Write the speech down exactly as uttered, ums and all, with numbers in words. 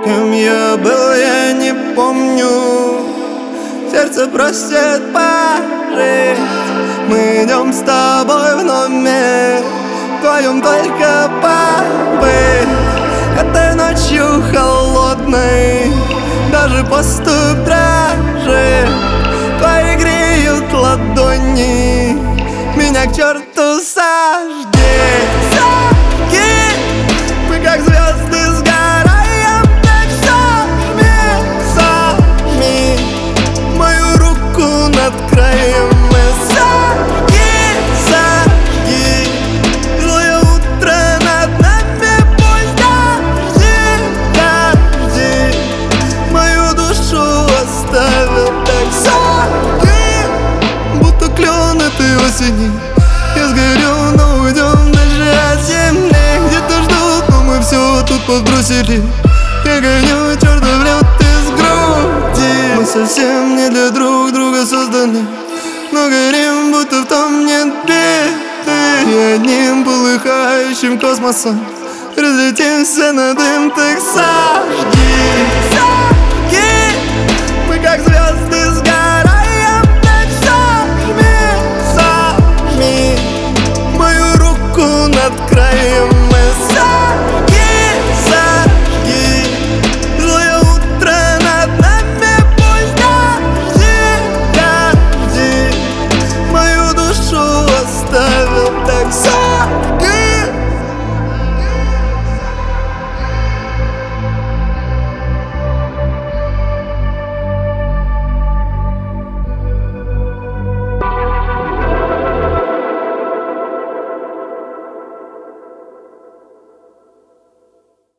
Кем я был, я не помню. Сердце просит пожить. Мы идем с тобой в номер, вдвоем только побыть. Этой ночью холодной даже поступ дрожит. Твои греют ладони, меня к черту сожги. Сожги. Мы как звезды сгораем, так сожми, сожми мою руку над краем. Мы сожги, сожги. Злое утро над нами, пусть дожди, дожди мою душу оставил, так сожги. Будто клен этой осени, я сгорю, но уйдем дальше от земли. Где-то ждут, но мы все тут подбросили. Я гоню чертов лед из груди. Мы совсем не для друг друга созданы, но горим, будто в том нет беды. И одним полыхающим космосом разлетимся на дым, так сожги.